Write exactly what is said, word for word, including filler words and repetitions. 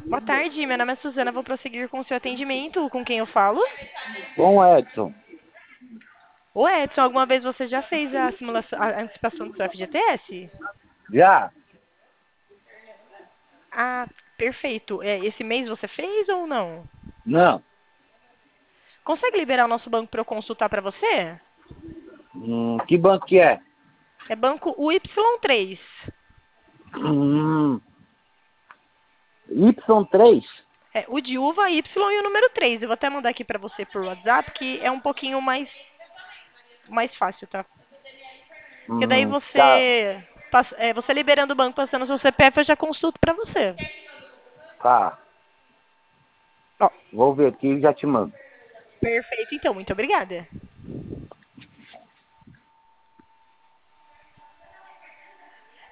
Boa tarde, meu nome é Suzana, vou prosseguir com o seu atendimento. Com quem eu falo? Com o Edson. Ô Edson, alguma vez você já fez a simulação, a antecipação do seu F G T S? Já? Ah, perfeito. É, esse mês você fez ou não? Não. Consegue liberar o nosso banco para eu consultar para você? Hum, que banco que é? É banco U Y três. Hum, Y três? É, o de uva Y e o número três. Eu vou até mandar aqui para você por WhatsApp, que é um pouquinho mais, mais fácil, tá? Porque daí Hum, tá, você, pass- é, você liberando o banco, passando o seu C P F, eu já consulto para você. tá. Ó, Vou ver aqui e já te mando. perfeito, então. Muito obrigada.